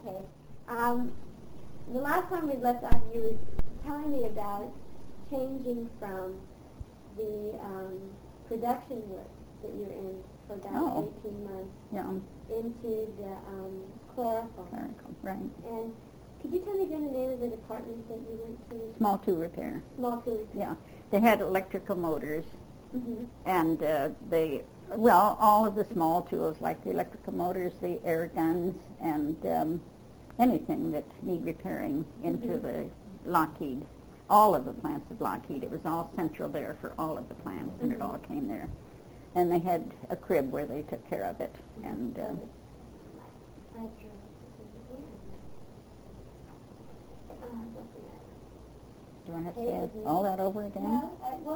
Okay. The last time we left off, you were telling me about changing from the production work that you're in for about 18 months into the clerical. Clerical, right. And could you tell me again the name of the department that you went to? Small tool repair. Small tool repair. Yeah. They had electrical motors, Mm-hmm. and all of the small tools, like the electrical motors, the air guns, and anything that need repairing into the Lockheed. All of the plants of Lockheed. It was all central there for all of the plants, and it all came there. And they had a crib where they took care of it. And Do you want to have to say all that over again? No,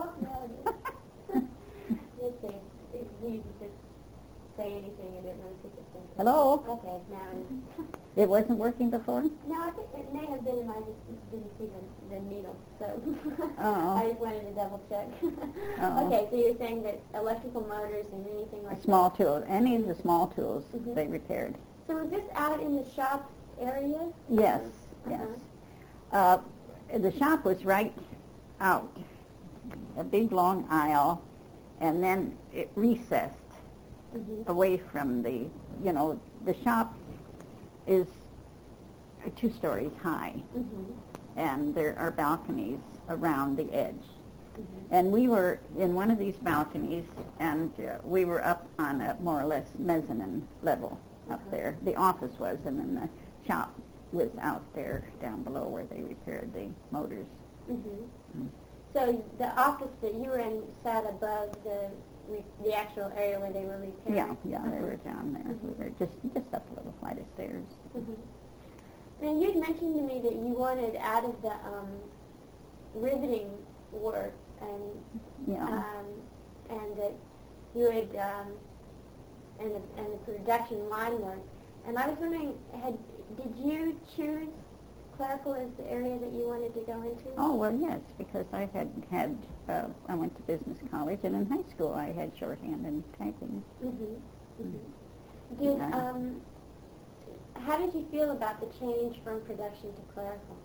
let's see. If you just say anything and it runs into something. Hello? Okay, now. It wasn't working before? No, I think it may have been, and I just didn't see the needle, so Oh. I just wanted to double check. Oh. Okay, so you're saying that electrical motors and anything like Small tools, any of the small tools Mhm. they repaired. that. So was this out in the shop area? Yes, Uh-huh. yes. The shop was right out, a big long aisle, and then it recessed Mm-hmm. away from the shop is 2 stories high, Mm-hmm. and there are balconies around the edge. Mm-hmm. And we were in one of these balconies, and we were up on a more or less mezzanine level up there. The office was, and then the shop was out there down below where they repaired the motors. Mm-hmm. So the office that you were in sat above the actual area where they were repairing? Yeah, they were down there. We were just up a little flight of stairs. Mm-hmm. Now, you had mentioned to me that you wanted out of the riveting work and that you had and the production line work. And I was wondering, did you choose clerical as the area that you wanted to go into? Oh, well, yes, because I I went to business college, and in high school I had shorthand and typing. Mm-hmm. Mm-hmm. How did you feel about the change from production to clerical?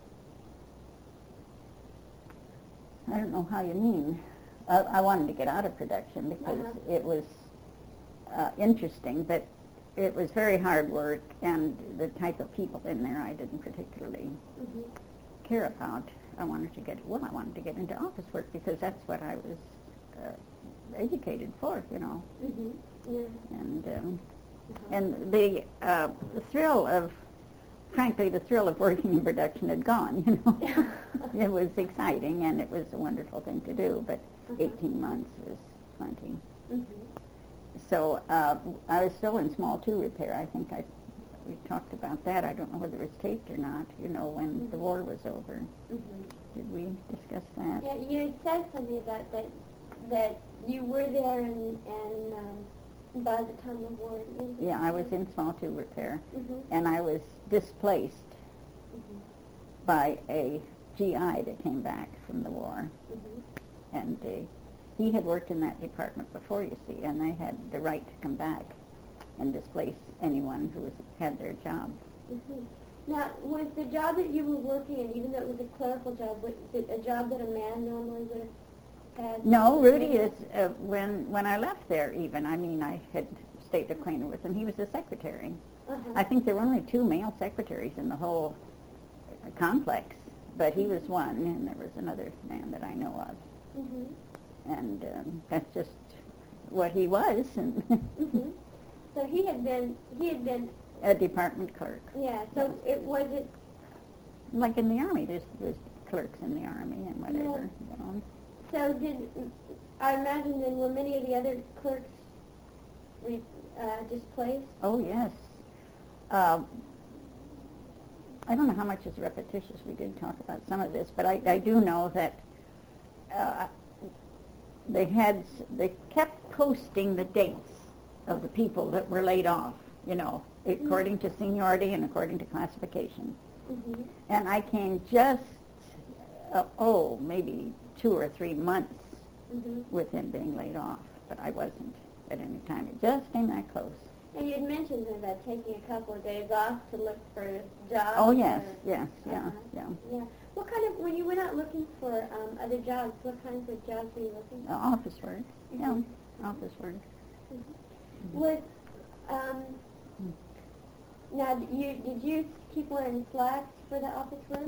I don't know how you mean. I wanted to get out of production because it was interesting, but it was very hard work, and the type of people in there I didn't particularly care about. I wanted to get into office work because that's what I was educated for, Mm-hmm. Yeah. And the thrill of working in production had gone, It was exciting, and it was a wonderful thing to do, but 18 months was plenty. Mm-hmm. So I was still in small tool repair. I think we talked about that. I don't know whether it was taped or not, when the war was over. Mm-hmm. Did we discuss that? Yeah, you had said something about that you were there and by the time of war. Yeah, I was in small tool repair, Mm-hmm. and I was displaced by a GI that came back from the war. Mm-hmm. And he had worked in that department before, you see, and they had the right to come back and displace anyone who had their job. Mm-hmm. Now, was the job that you were working in, even though it was a clerical job, was it a job that a man normally would have had? No, Rudy is, when I left there even, I had stayed acquainted with him. He was the secretary. Uh-huh. I think there were only 2 male secretaries in the whole complex, but he was one, and there was another man that I know of. Mm-hmm. And that's just what he was. And Mm-hmm. So he had been a department clerk. Yeah. So it was it. Like in the Army, there's clerks in the Army and whatever. So I imagine then were many of the other clerks displaced? Oh yes. I don't know how much is repetitious. We did talk about some of this, but I do know that they kept posting the dates of the people that were laid off, according to seniority and according to classification. Mm-hmm. And I came just, maybe 2 or 3 months with him being laid off, but I wasn't at any time. It just came that close. And you had mentioned about taking a couple of days off to look for jobs. Oh, yes, yes, yeah. Yeah. What kind of, when you went out looking for other jobs, what kinds of jobs were you looking for? Office work, yeah, office work. Was, now, did you keep wearing slacks for the office work?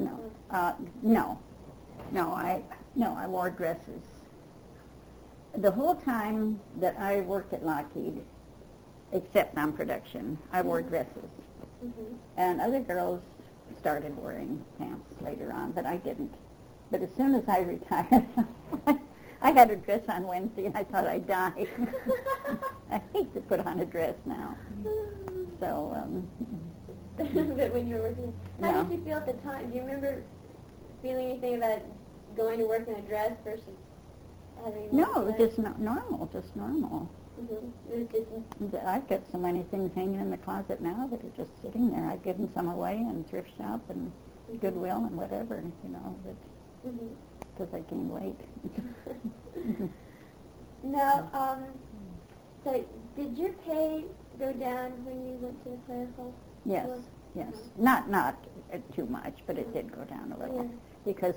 No, I wore dresses. The whole time that I worked at Lockheed, except on production, I wore dresses. And other girls started wearing pants later on, but I didn't. But as soon as I retired, I had a dress on Wednesday, and I thought I'd die. I hate to put on a dress now. So, But when you were working, how did you feel at the time? Do you remember feeling anything about going to work in a dress versus having? No, it was just normal, just normal. It was just, I've got so many things hanging in the closet now that are just sitting there. I've given some away in thrift shop and Goodwill and whatever, you know, because I gained weight. Now, so did your pay go down when you went to the clerical? Yes, yes. Not too much, but it did go down a little because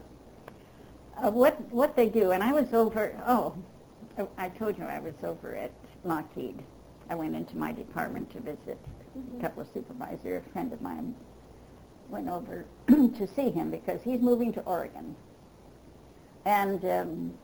what they do, and I was over. I told you I was over at Lockheed. I went into my department to visit a couple of supervisors. A friend of mine went over to see him because he's moving to Oregon. And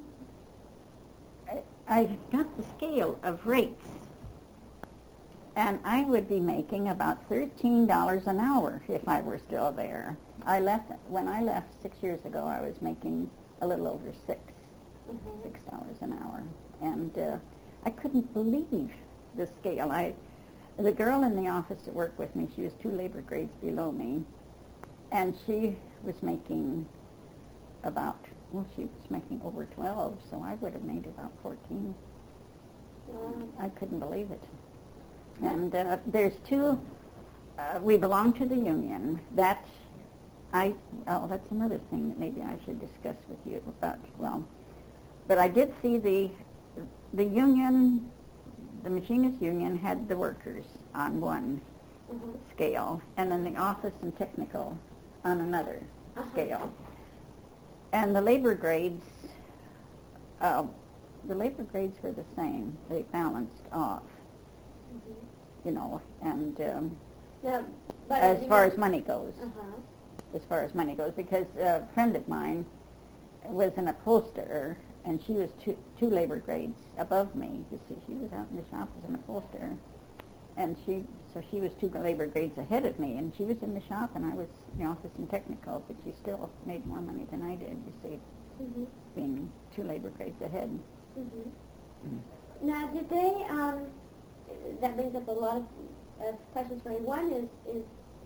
I got the scale of rates. And I would be making about $13 an hour if I were still there. When I left 6 years ago, I was making a little over $6 an hour. And I couldn't believe the scale. The girl in the office that worked with me, she was 2 labor grades below me, and she was making she was making over 12, so I would have made about 14. I couldn't believe it. And there's 2, we belong to the union. That's another thing that maybe I should discuss with you about, but I did see the union, the machinist union had the workers on one scale, and then the office and technical on another scale. And the labor grades were the same. They balanced off, you know, and as far as money goes. As far as money goes, because a friend of mine was an upholsterer, and she was two labor grades above me. You see, she was out in the shop as an upholsterer, and she was 2 labor grades ahead of me, and she was in the shop, and I was in the office and technical, but she still made more money than I did, you see, being 2 labor grades ahead. Now, did they, that brings up a lot of questions for you. One is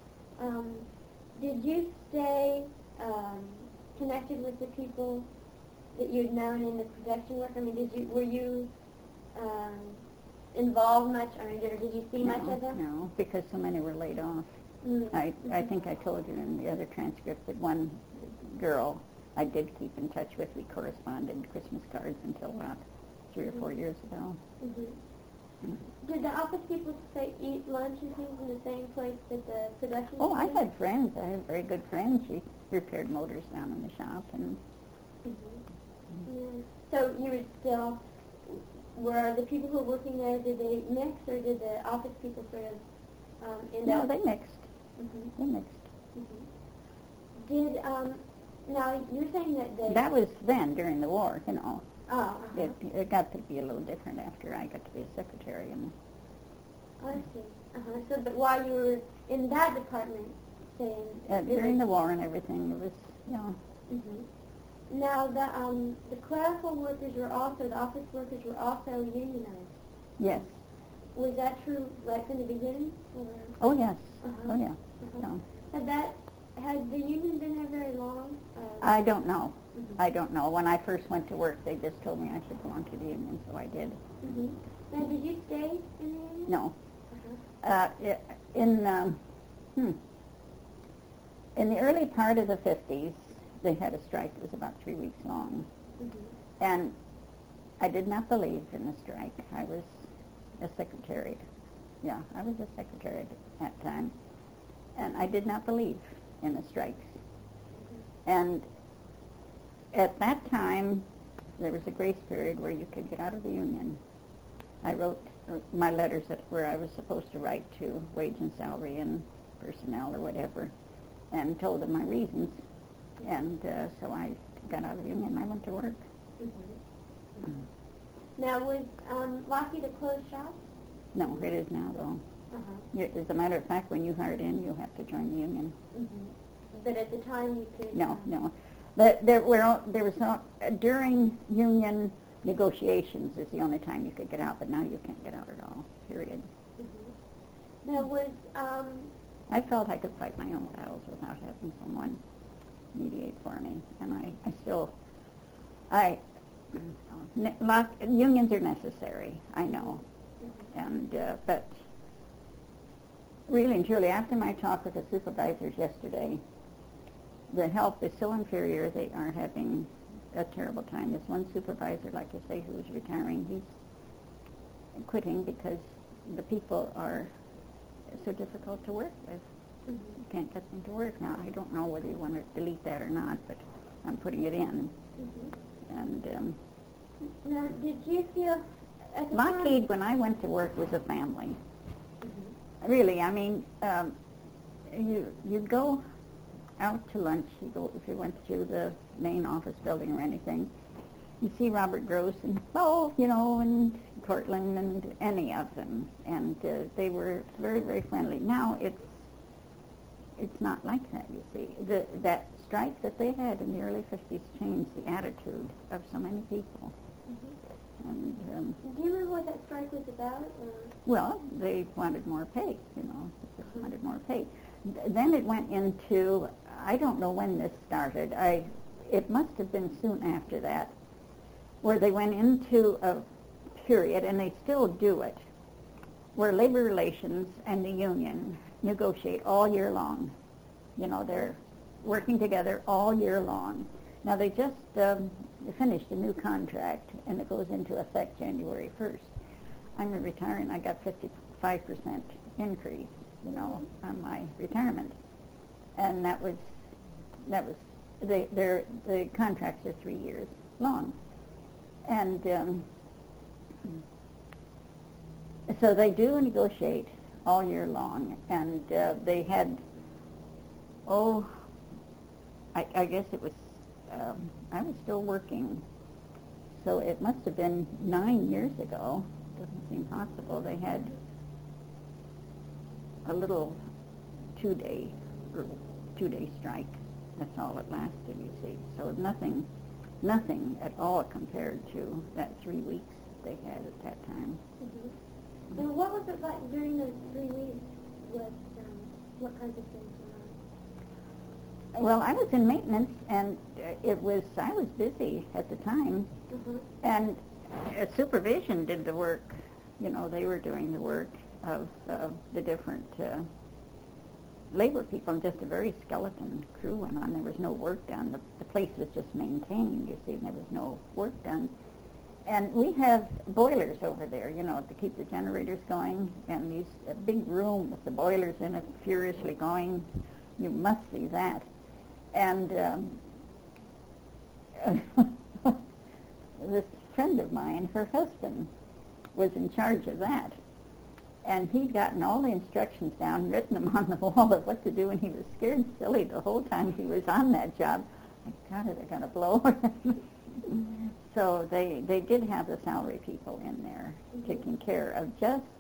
did you stay connected with the people that you'd known in the production work? I mean, were you involved much? I mean, did you see much of them? No, because so many were laid off. I think I told you in the other transcript that one girl I did keep in touch with. We corresponded Christmas cards until about 3 or 4 years ago. Did the office people eat lunch and things in the same place that the production? Oh, I had friends. I had a very good friend. She repaired motors down in the shop, and. So you were still. Were the people who were working there, did they mix, or did the office people sort of end up? No, they mixed. They mixed. Did now you're saying that that was then during the war, you know. Oh. It got to be a little different after I got to be a secretary. And I see. So, but while you were in that department, saying during the war and everything, it was, you know. Now the clerical workers were also, the office workers were also unionized. Yes. Was that true right from the beginning? Or? Oh yes. Oh yeah. No. Has the union been there very long? I don't know. I don't know. When I first went to work, they just told me I should belong to the union, so I did. Now, did you stay in the union? No. In the early part of the 50s, they had a strike that was about 3 weeks long. And I did not believe in the strike. I was a secretary. Yeah, I was a secretary at that time, and I did not believe in the strikes. And at that time, there was a grace period where you could get out of the union. I wrote my letters where I was supposed to write to wage and salary and personnel or whatever, and told them my reasons. And so I got out of the union and I went to work. Mm-hmm. Now, was Lockheed a closed shop? No, it is now, though. Uh-huh. As a matter of fact, when you hired in, you have to join the union. Mm-hmm. But at the time, you could... No. But there was not, during union negotiations is the only time you could get out, but now you can't get out at all, period. Mm-hmm. Now, was... I felt I could fight my own battles without having someone mediate for me, and unions are necessary, I know, and but really and truly, after my talk with the supervisors yesterday, the help is so inferior, they are having a terrible time. There's one supervisor, like I say, who is retiring. He's quitting because the people are so difficult to work with. You can't get them to work now. I don't know whether you want to delete that or not, but I'm putting it in. And now, did you feel at the Lockheed, when I went to work, was a family. Really, I mean, you'd go out to lunch. If you went to the main office building or anything, you see Robert Gross and and Cortland and any of them, and they were very, very friendly. Now it's not like that. You see, that strike that they had in the early 50s changed the attitude of so many people. And do you remember what that strike was about? Or? Well, they wanted more pay. They just wanted more pay. Then it went into, I don't know when this started. It must have been soon after that, where they went into a period, and they still do it, where labor relations and the union negotiate all year long. They're working together all year long. Now, they just finished a new contract, and it goes into effect January 1st. I'm retiring. I got 55% increase, on my retirement. And that was the contracts are 3 years long. And so they do negotiate all year long, and they had, I guess it was, I was still working, so it must have been 9 years ago. Doesn't seem possible. They had a little two-day strike. That's all it lasted, you see. So nothing at all compared to that 3 weeks they had at that time. And what was it like during those 3 weeks? What kinds of things were on? Well, I was in maintenance, and I was busy at the time, and supervision did the work. They were doing the work of the different labor people, and just a very skeleton crew went on. There was no work done. The place was just maintained, you see, and there was no work done. And we have boilers over there, to keep the generators going, and a big room with the boilers in it furiously going. You must see that. And this friend of mine, her husband, was in charge of that. And he'd gotten all the instructions down, written them on the wall of what to do, and he was scared silly the whole time he was on that job. God, are they going to blow? So they did have the salary people in there taking care of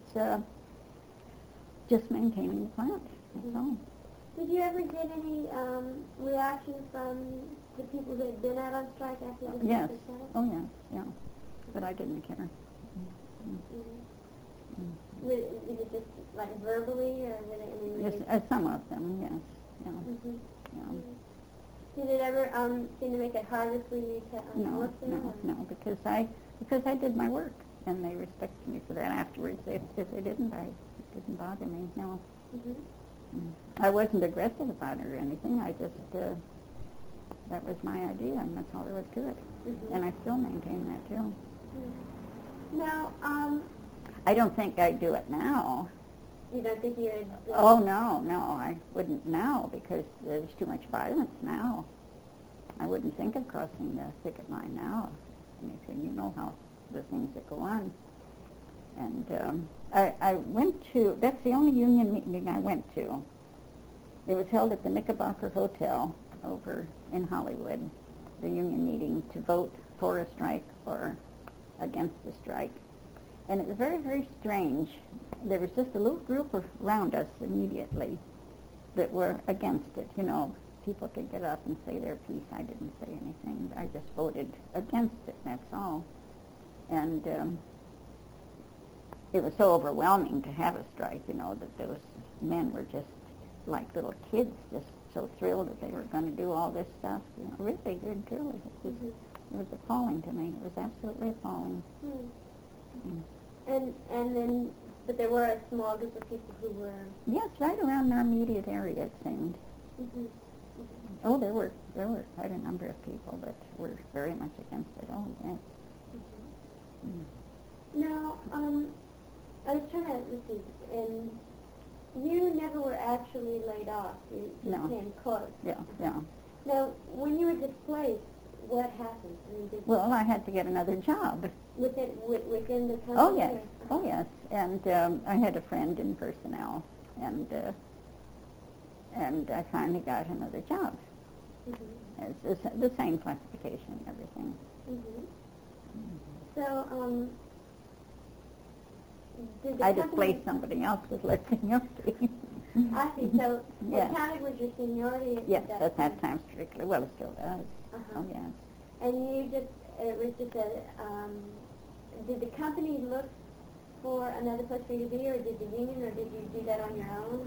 just maintaining the plant. That's all. Did you ever get any reaction from the people who had been out on strike after the strike Yes. was settled? Oh, yes, yeah. But I didn't care. Was it just like verbally, or were they? Yes, some of them, yes. Yeah. Yeah. Did it ever seem to make it harder for you to work there? No, because I did my work, and they respected me for that afterwards. If they didn't, it didn't bother me. No. I wasn't aggressive about it or anything. I just that was my idea, and that's all there was to it. And I still maintain that too. Now, I don't think I'd do it now You don't think you would? Oh, no, I wouldn't now because there's too much violence now. I wouldn't think of crossing the picket line now. Anything, you know how the things that go on. And I went to, that's the only union meeting I went to. It was held at the Knickerbocker Hotel over in Hollywood, the union meeting to vote for a strike or against the strike. And it was very, very strange. There was just a little group around us immediately that were against it. You know, people could get up and say their piece. I didn't say anything. I just voted against it, that's all. And it was so overwhelming to have a strike, you know, that those men were just like little kids, just so thrilled that they were going to do all this stuff. You know, really, good, truly. It was appalling to me. It was absolutely appalling. And then, but there were a small group of people who were... Yes, right around our immediate area, it seemed. Oh, there were quite a number of people that were very much against it. Oh, yes. Now, I was trying to, let's see, and you never were actually laid off. You came close. Yeah. Now, when you were displaced, what happened? Well, I had to get another job. Within the company? Oh, yes. Oh, yes. And I had a friend in personnel, and I finally got another job. It's the same classification and everything. So, I displaced somebody else with less seniority. I see. So what counted was your seniority at that time strictly. Well, it still does. Oh, yes. And you just, it was just did the company look for another place for you to be, or did the union, or did you do that on your own?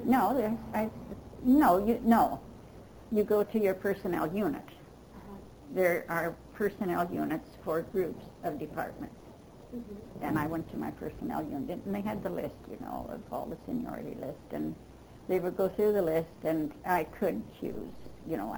No, you go to your personnel unit. There are personnel units for groups of departments. And I went to my personnel unit, and they had the list, you know, of all the seniority list, and they would go through the list, and I could choose. You know,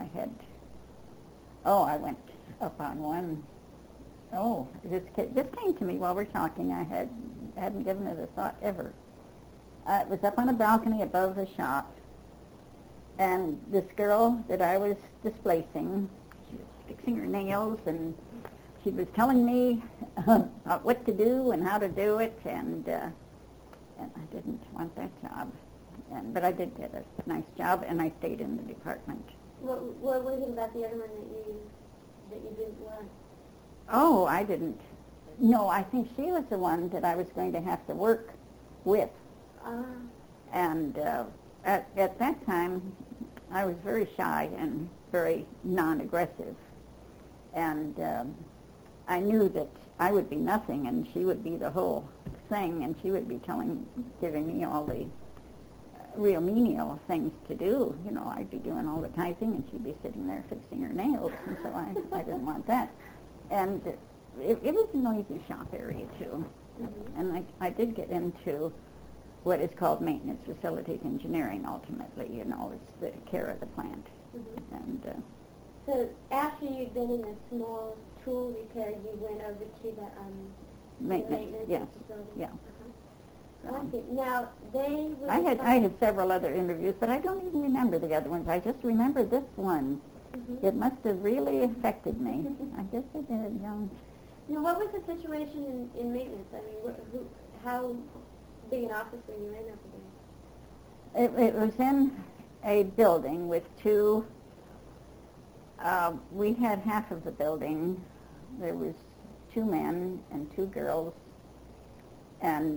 I went up on one. Oh, it just came to me while we're talking. I hadn't given it a thought ever. It was up on a balcony above the shop, and this girl that I was displacing, she was fixing her nails, and she was telling me what to do and how to do it, and I didn't want that job. But I did get a nice job, and I stayed in the department. What was it about the other one that you didn't want? Oh, I didn't. No, I think she was the one that I was going to have to work with. And at that time, I was very shy and very non-aggressive. And I knew that I would be nothing, and she would be the whole thing, and she would be giving me all the real menial things to do. You know, I'd be doing all the typing, and she'd be sitting there fixing her nails, and so I didn't want that. And it was a noisy shop area, too. And I did get into what is called maintenance facilities engineering, ultimately. You know, it's the care of the plant. And so after you'd been in the small tool repair, you went over to the maintenance facility? Yeah. Now, I had several other interviews, but I don't even remember the other ones. I just remember this one. It must have really affected me. I guess it did, Now, what was the situation in maintenance? I mean, how big an office were you in over there? It was in a building with two. We had half of the building. There was 2 men and 2 girls, and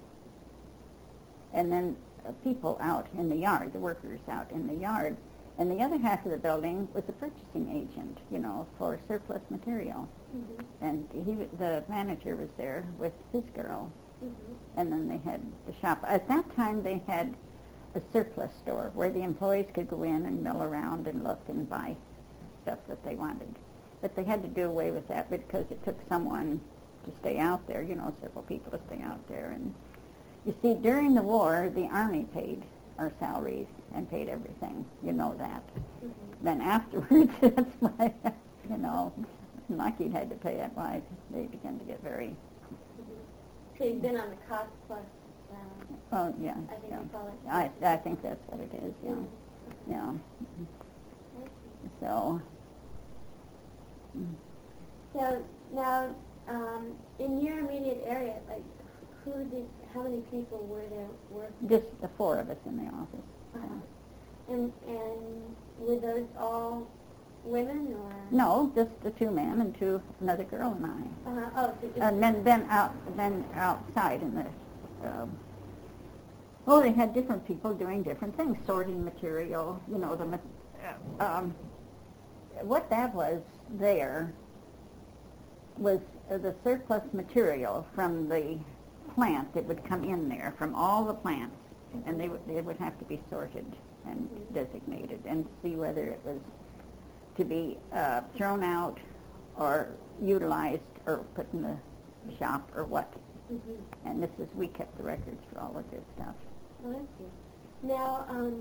then people out in the yard, the workers out in the yard. And the other half of the building was a purchasing agent, you know, for surplus material. And the manager was there with his girl. And then they had the shop. At that time, they had a surplus store where the employees could go in and mill around and look and buy stuff that they wanted. But they had to do away with that because it took someone to stay out there, you know, several people to stay out there. And you see, during the war, the Army paid our salaries and paid everything. You know that. Then afterwards, that's why, you know, Lockheed had to pay it. Why they began to get very... So you've been on the cost plus... Oh, yeah. I think yeah. they call it. I think that's what it is, yeah. Yeah. So. So now, in your immediate area, like, how many people were there working? Just the four of us in the office. Uh-huh. And were those all women or? No, just the two men and another girl and I. Uh-huh. Oh, so just And then outside in the. They had different people doing different things, sorting material. You know, what that was there was the surplus material from the plant that would come in there, from all the plants, and they would have to be sorted and designated and see whether it was to be thrown out or utilized or put in the shop or what. Mm-hmm. And we kept the records for all of this stuff. Oh, I see. Now,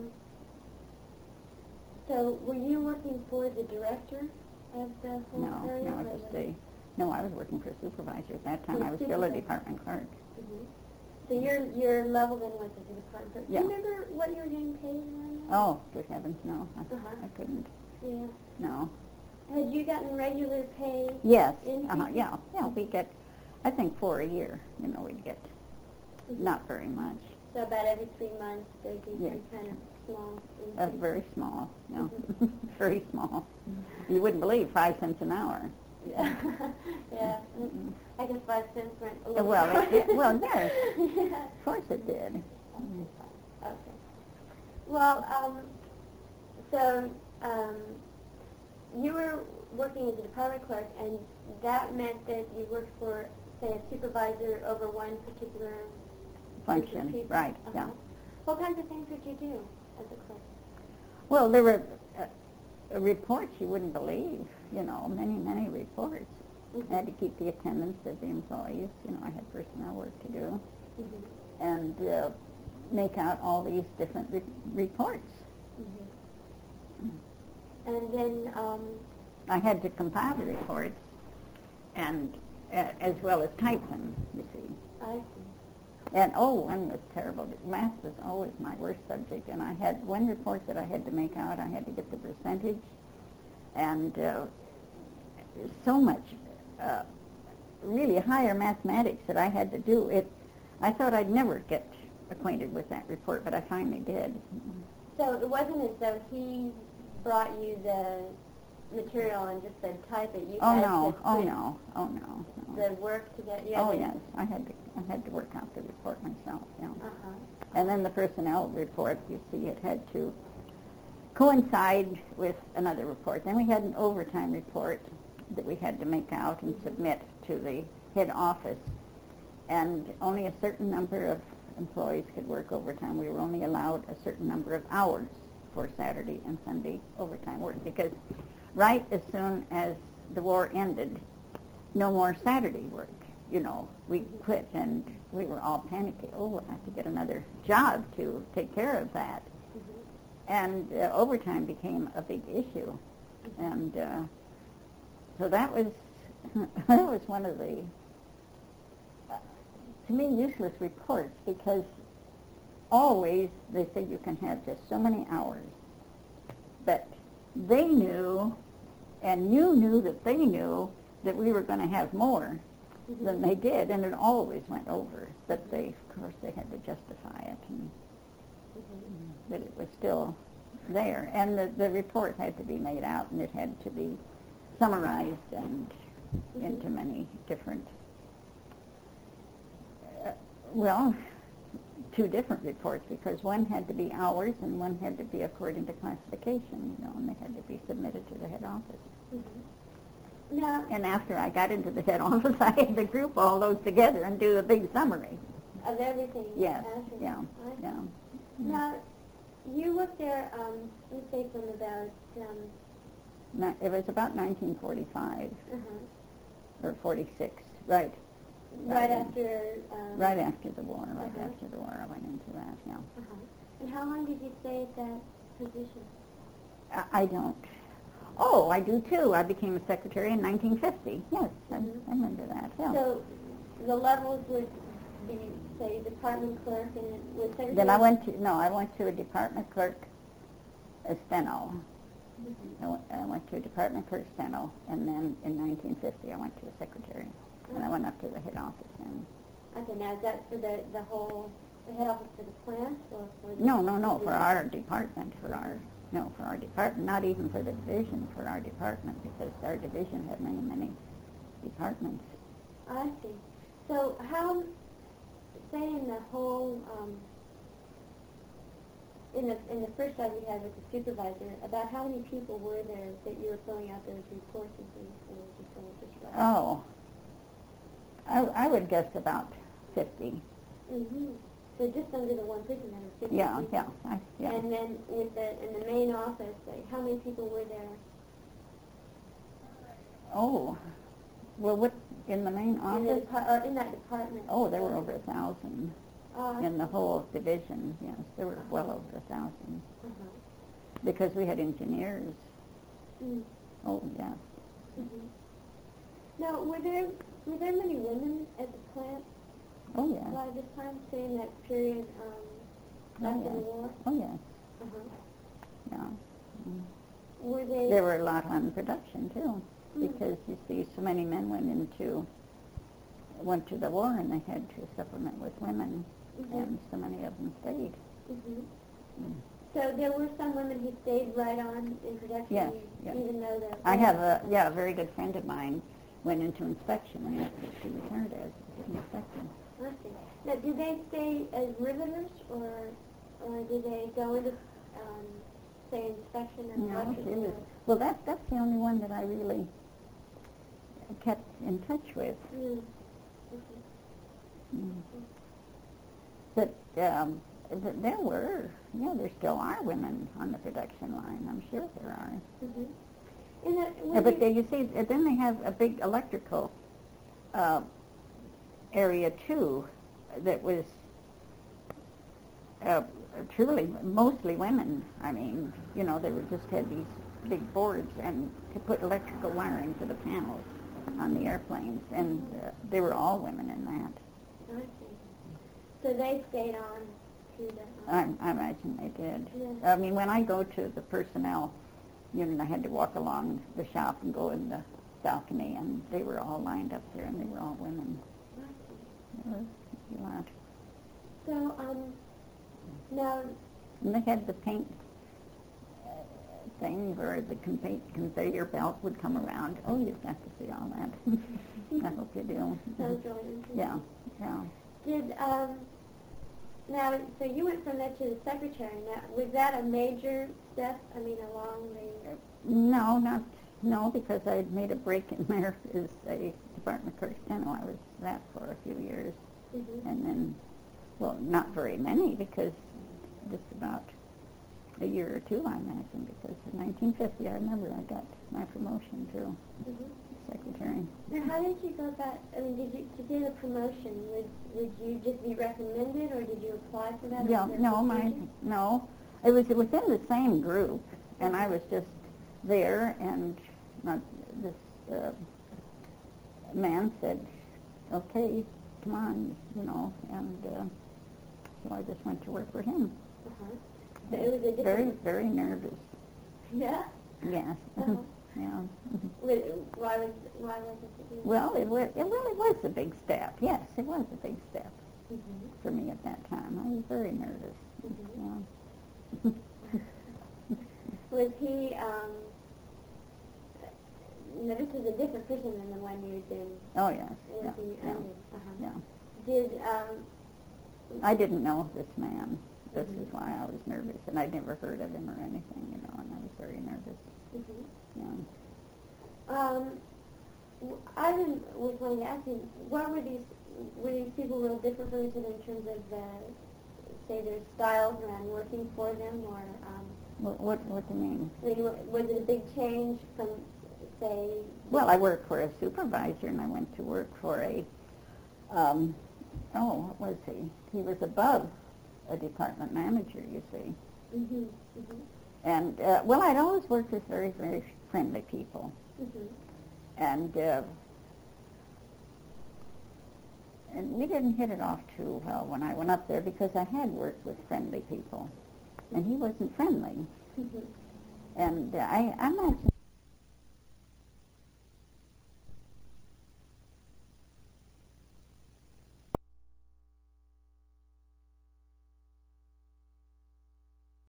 so were you working for the director of the whole area? No, I was working for a supervisor at that time. I was still a department clerk. Mm-hmm. So your level then was as a department clerk. Yeah. Do you remember what you were getting paid around that? Oh, good heavens, no. I couldn't. Yeah. No. Had you gotten regular pay? Yes. increases? Yeah. We get, I think 4 a year. You know, we'd get not very much. So about every 3 months there'd be Yes. some kind of small increase. Very small. No, very small. You wouldn't believe 5 cents an hour. Yeah. Yeah. I guess 5 cents went a little Well, yes. Yeah. Of course it did. Okay. Well, so you were working as a department clerk, and that meant that you worked for, say, a supervisor over one particular Function, people? right, Uh-huh. yeah. What kinds of things did you do as a clerk? Well, there were reports you wouldn't believe, you know, many reports. Mm-hmm. I had to keep the attendance of the employees. You know, I had personnel work to do. Mm-hmm. And make out all these different reports. Mm-hmm. And then I had to compile the reports and as well as type them, you see. I see. And one was terrible. Math was always my worst subject, and I had one report that I had to make out. I had to get the percentage, and so much really higher mathematics that I had to do. I thought I'd never get acquainted with that report, but I finally did. So it wasn't as though he brought you the material and just said type it. You had to put the work together. Yes, I had to work out the report myself. Yeah. Uh-huh. And then the personnel report, you see, it had to coincide with another report. Then we had an overtime report that we had to make out and submit to the head office. And only a certain number of employees could work overtime. We were only allowed a certain number of hours for Saturday and Sunday overtime work, because right as soon as the war ended, no more Saturday work. You know, we quit, and we were all panicky. Oh, we'll have to get another job to take care of that. Mm-hmm. And overtime became a big issue. And so that was one of the, to me, useless reports, because always they said you can have just so many hours. But they knew, and you knew that they knew, that we were going to have more than they did, and it always went over. But of course, they had to justify it, and that it was still there. And the report had to be made out, and it had to be summarized and into many different, two different reports, because one had to be hours and one had to be according to classification, and they had to be submitted to the head office. Mm-hmm. Now, And after I got into the head office, I had to group all those together and do a big summary. of everything. Yes, after yeah, that. yeah. Now, you worked there, let's say from about... It was about 1945 uh-huh. or 46, right. Right after... Right after the war, Uh-huh. after the war I went into that, yeah. Uh-huh. And how long did you stay at that position? I don't. Oh, I do too. I became a secretary in 1950. Yes, I remember that. Yeah. So the levels would be, say, department clerk and with secretary? Then I went to a department clerk, a steno. I went to a department clerk steno, and then in 1950 I went to a secretary, and I went up to the head office then. Okay, now is that for the head office for the plant, or for the... No, for our department, for our department, not even for the division, for our department, because our division had many, many departments. I see. So how, say in the whole, in the first job you had with the supervisor, about how many people were there that you were filling out those reports and things for? Oh, I would guess about 50. Mm-hmm. So just under the one person that was 50 Yeah, people. yeah. And then in the main office, like, how many people were there? Oh, well, what, in the main office? In that department. Oh, there were over 1,000. In the whole division, yes, there were well over 1,000. Because we had engineers. Mm. Oh, yes. Mm-hmm. Now, were there many women at the plant? Oh, yes. By this time, say in that period after the war? Oh, yes. Yeah. Mm. Were they... There were a lot on production, too, because, you see, so many men went to the war, and they had to supplement with women, and so many of them stayed. So there were some women who stayed right on in production, yes. Even though the... I have a very good friend of mine went into inspection, and that's what she returned as, an inspector. I see. Now, did they stay as riveters, or did they go into, say, inspection and electrical? Well, that's the only one that I really kept in touch with. But there were, there still are women on the production line. I'm sure there are. But you see, then they have a big electrical area too, that was truly mostly women. I mean, they just had these big boards and to put electrical wiring to the panels on the airplanes, and they were all women in that. I see. So they stayed on to the... I imagine they did. Yeah. I mean, when I go to the personnel unit, I had to walk along the shop and go in the balcony, and they were all lined up there, and they were all women. There was a lot. So, now... And they had the paint thing where the conveyor belt would come around. Oh, you've got to see all that. I hope you do. Sounds really interesting. Yeah. Did, now, so you went from that to the secretary. Now, was that a major step, along the... No, because I had made a break in there as a department clerk. I was that for a few years. And then, well, not very many, because just about a year or two, I imagine, because in 1950, I remember I got my promotion to secretary. Now, how did you go about, to get a promotion, would you just be recommended, or did you apply for that? Yeah, no, it was within the same group, and I was just there, and this man said, okay, come on, and so I just went to work for him. So it was a very, very nervous. Yeah? Yes. Yeah. Why was it? Well, it really was a big step. Yes, it was a big step for me at that time. I was very nervous. Yeah. Was he? This was a different person than the one you had been. Oh yes. Yeah. Did I didn't know this man. This is why I was nervous, and I'd never heard of him or anything, and I was very nervous. I was wanting to ask you, were these people real different from each other in terms of say their styles around working for them, or what do you mean? Was it a big change from, say? Well, I worked for a supervisor, and I went to work for a what was he? He was above a department manager, you see. And, I'd always worked with very, very friendly people. And and we didn't hit it off too well when I went up there because I had worked with friendly people, and he wasn't friendly. And I imagine